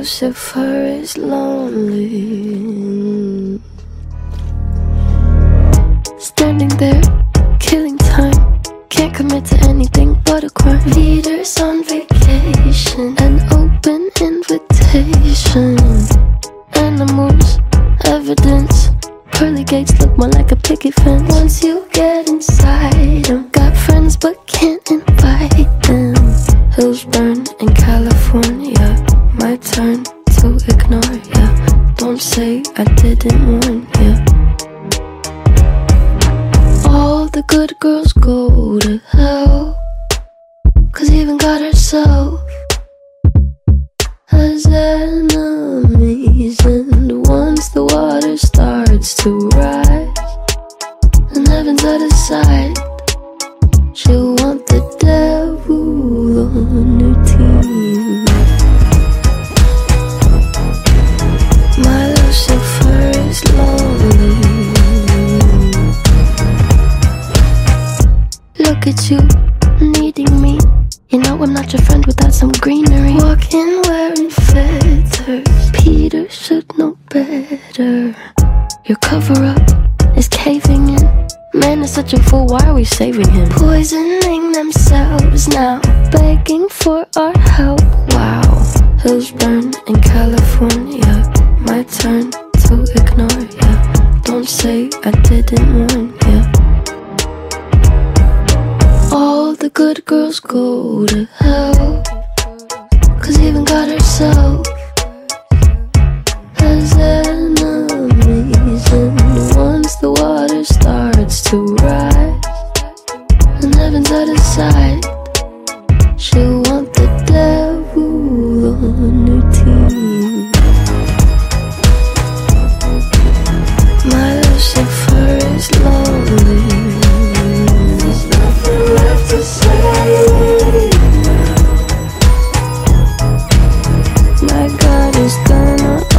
Lucifer is lonely. Standing there, killing time. Can't commit to anything but a crime. Leaders on vacation, an open invitation. Animals, evidence. Pearly gates look more like a picket fence. Once you get inside them, got friends but can't invite them. Hills burn in California, my turn to ignore ya. Don't say I didn't warn ya. All the good girls go to hell, 'cause even God herself has enemies. And once the water starts to rise and heaven's out of sight, she'll want the devil on her team. My Lucifer is lonely. Look at you, needing me. You know I'm not your friend without some greenery. Walking wearing feathers, Peter should know better. Your cover-up is caving in. Man is such a fool, why are we saving him? Poisoning themselves now, begging for our help. Wow. Hills burn in California, my turn to ignore ya. Don't say I didn't warn ya. All the good girls go to hell, 'cause even God herself has enemies. And once the water starts to rise and heaven's out of sight, she'll want the devil on her team. My Lucifer is lonely. There's nothing left to say. My God is gonna